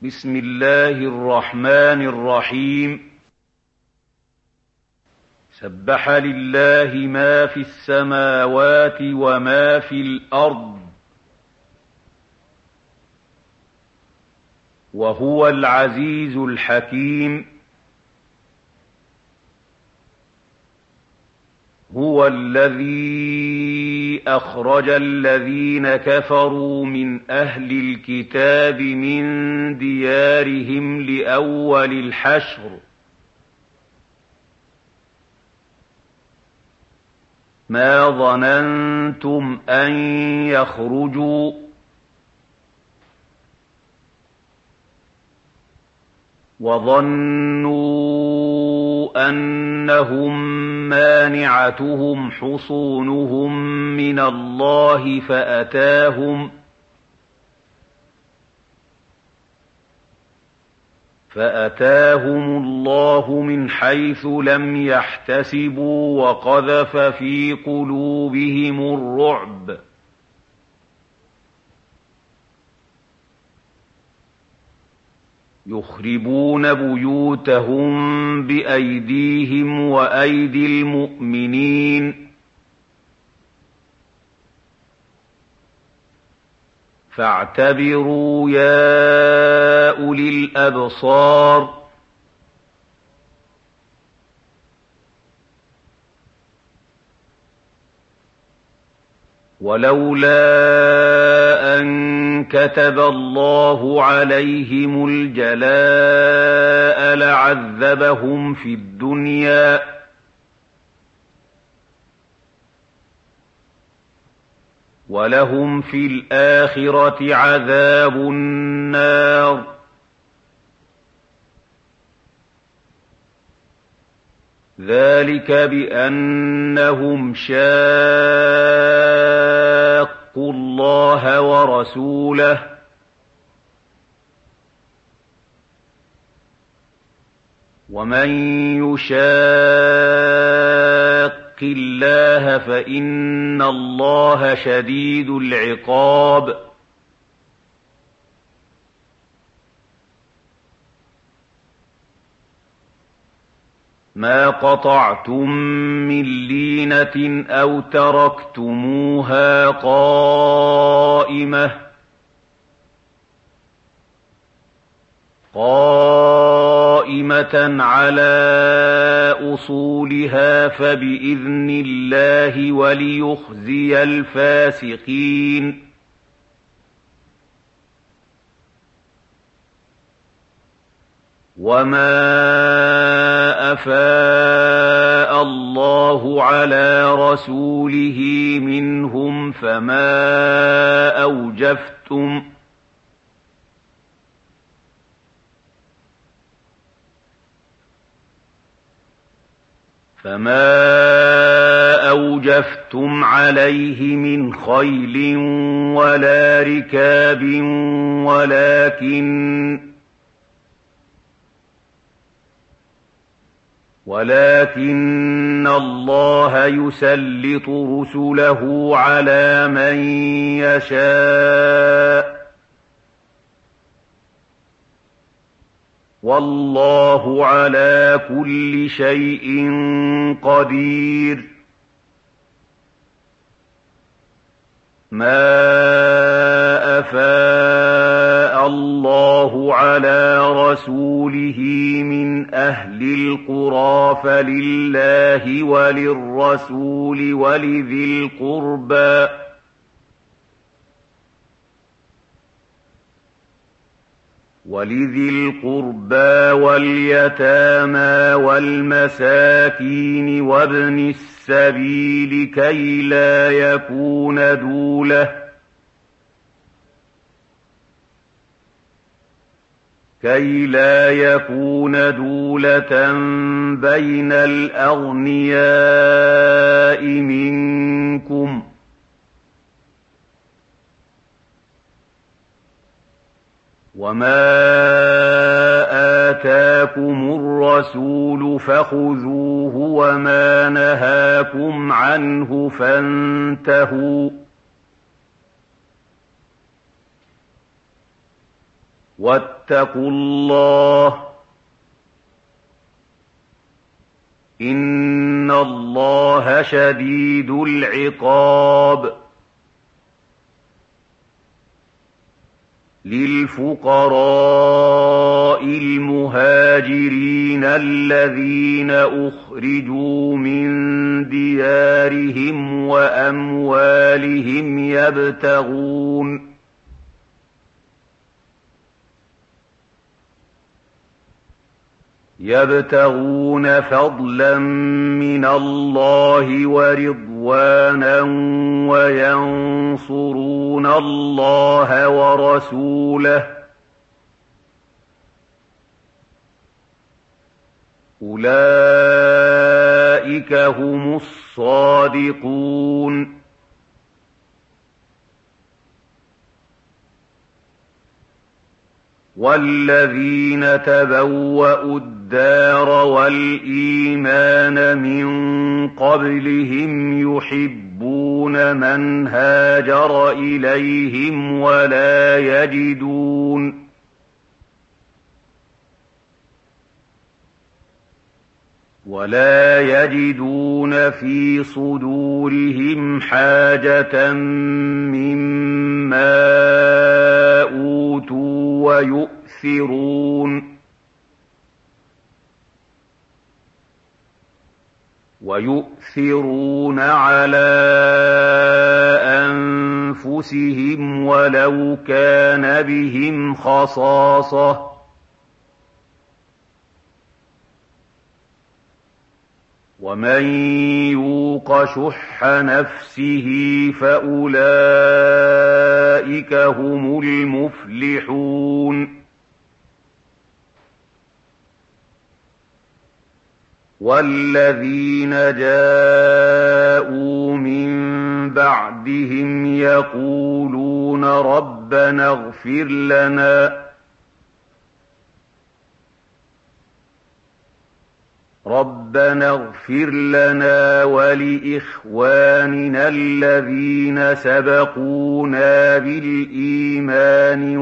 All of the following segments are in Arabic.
بسم الله الرحمن الرحيم. سبح لله ما في السماوات وما في الأرض وهو العزيز الحكيم. هو الذي أخرج الذين كفروا من أهل الكتاب من ديارهم لأول الحشر ما ظننتم أن يخرجوا وظنوا أنهم مانعتهم حصونهم من الله فأتاهم الله من حيث لم يحتسبوا وقذف في قلوبهم الرعب يخربون بيوتهم بأيديهم وأيدي المؤمنين فاعتبروا يا أولي الأبصار. ولولا أن كتب الله عليهم الجلاء لعذبهم في الدنيا ولهم في الآخرة عذاب النار. ذلك بأنهم شاقوا الله ورسوله ومن يشاق الله فإن الله شديد العقاب. ما قطعتم من لينة أو تركتموها قائمة على أصولها فبإذن الله وليخزي الفاسقين. وما أفاء الله على رسوله منهم فما أوجفتم عليه من خيل ولا ركاب ولكن الله يسلط رسله على من يشاء والله على كل شيء قدير. ما أفاء الله على رسوله من أهل القرى فلله وللرسول ولذي القربى واليتامى والمساكين وابن السبيل كي لا يكون دولة بين الأغنياء منكم وما آتاكم الرسول فخذوه وما نهاكم عنه فانتهوا واتقوا الله إن الله شديد العقاب للفقراء المهاجرين الذين أخرجوا من ديارهم وأموالهم يبتغون فضلا من الله ورضوانا وينصرون الله ورسوله أولئك هم الصادقون والذين تبوأوا الدار والإيمان من قبلهم يحبون من هاجر إليهم ولا يجدون في صدورهم حاجة مما أوتوا ويؤثرون على أنفسهم ولو كان بهم خصاصة ومن يوق شح نفسه فأولئك هم المفلحون والذين جاءوا من بعدهم يقولون ربنا اغفر لنا ولإخواننا الذين سبقونا بالإيمان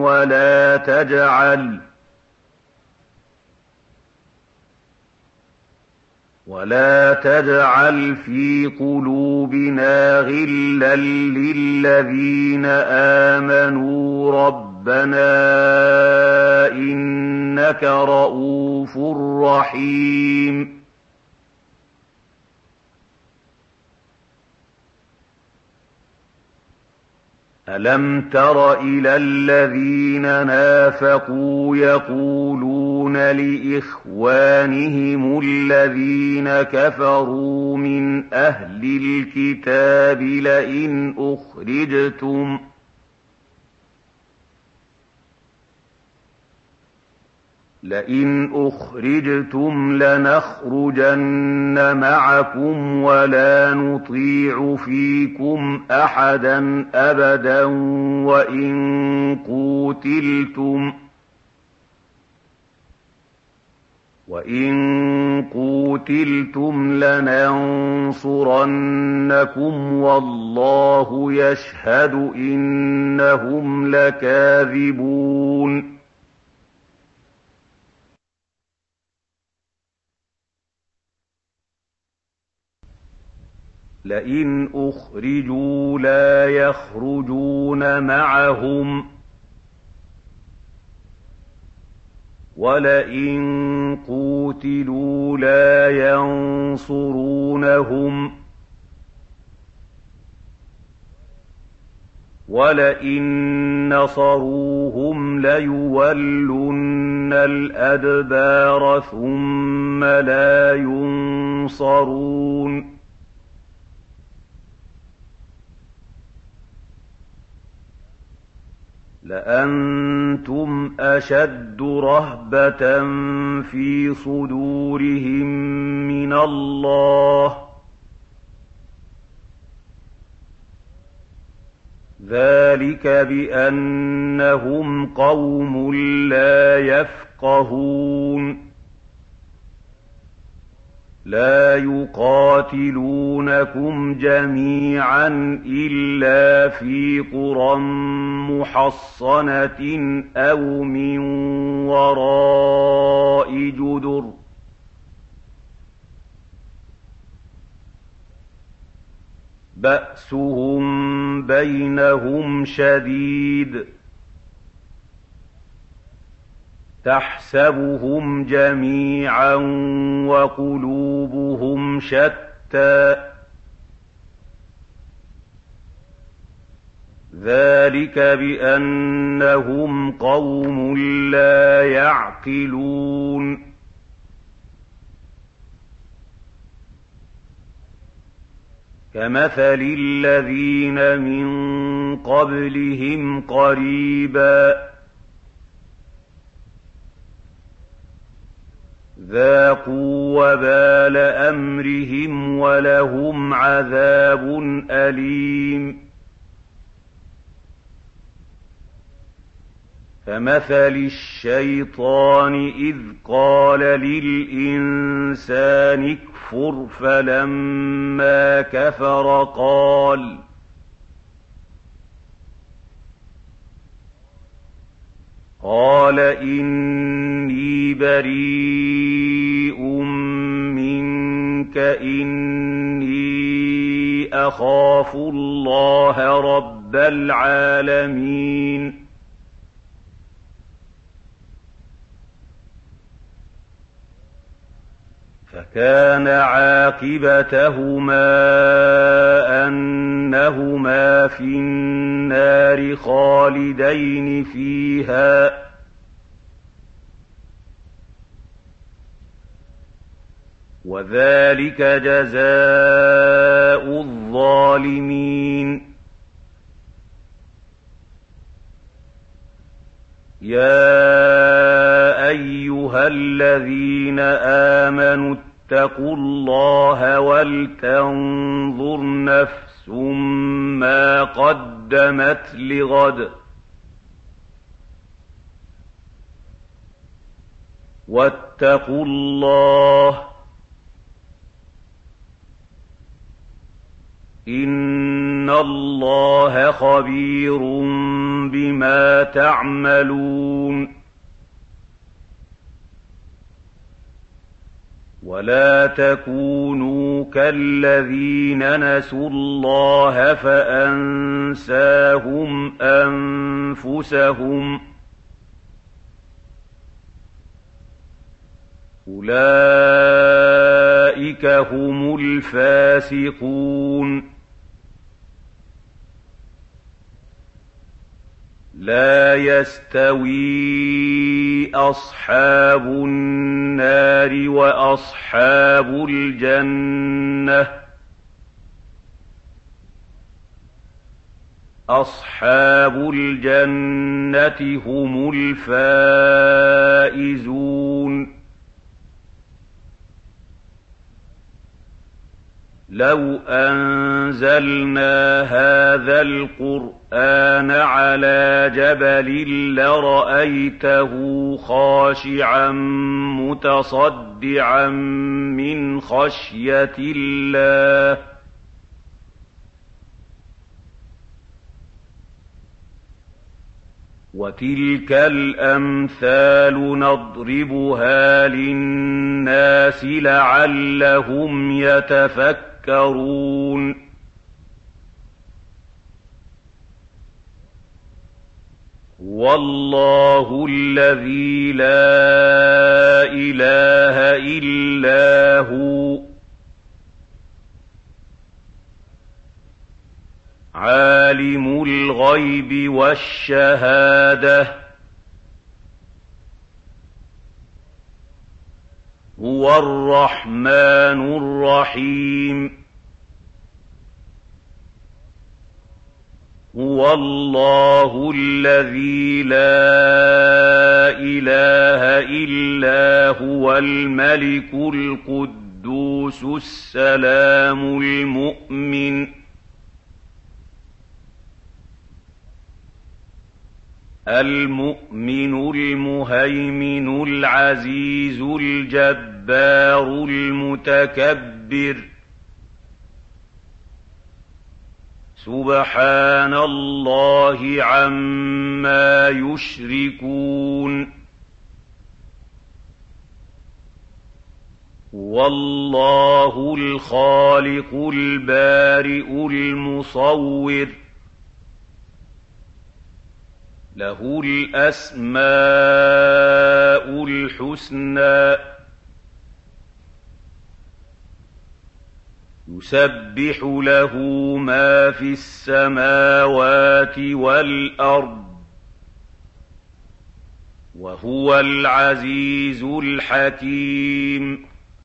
ولا تجعل في قلوبنا غلا للذين آمنوا ربنا إنك رءوف رحيم ألم تر إلى الذين نافقوا يقولون لإخوانهم الذين كفروا من أهل الكتاب لئن أخرجتم لنخرجن معكم ولا نطيع فيكم أحدا أبدا وإن قوتلتم لننصرنكم والله يشهد إنهم لكاذبون لئن أخرجوا لا يخرجون معهم ولئن قوتلوا لا ينصرونهم ولئن نصروهم ليولن الأدبار ثم لا ينصرون لأنتم أشد رهبة في صدورهم من الله ذلك بأنهم قوم لا يفقهون لا يقاتلونكم جميعا إلا في قرى محصنة أو من وراء جدر بأسهم بينهم شديد تحسبهم جميعا وقلوبهم شتى ذلك بأنهم قوم لا يعقلون كمثل الذين من قبلهم قريبا ذاقوا وبال أمرهم ولهم عذاب أليم كمثل الشيطان إذ قال للإنسان اكفر فلما كفر قال إني بريء منك إني أخاف الله رب العالمين فكان عاقبتهما أنهما في النار خالدين فيها وذلك جزاء الظالمين يا أيها الذين آمنوا اتقوا الله ولتنظر نفس ما قدمت لغد واتقوا الله إن الله خبير بما تعملون ولا تكونوا كالذين نسوا الله فأنساهم أنفسهم أولئك هم الفاسقون لا يستوي أصحاب النار وأصحاب الجنة أصحاب الجنة هم الفائزون لو أنزلنا هذا القرآن على جبل لرأيته خاشعا متصدعا من خشية الله وتلك الأمثال نضربها للناس لعلهم يتفكرون والله الذي لا إله إلا هو عالم الغيب والشهادة هو الرحمن الرحيم هو الله الذي لا إله إلا هو الملك القدوس السلام المؤمن المؤمن المهيمن العزيز الجبار الْجَبَّارُ الْمُتَكَبِّرُ سُبْحَانَ اللَّهِ عَمَّا يُشْرِكُونَ هُوَ اللَّهُ الْخَالِقُ الْبَارِئُ الْمُصَوِّرُ لَهُ الْأَسْمَاءُ الْحُسْنَى يُسَبِّحُ لَهُ مَا فِي السَّمَاوَاتِ وَالْأَرْضِ وَهُوَ الْعَزِيزُ الْحَكِيمُ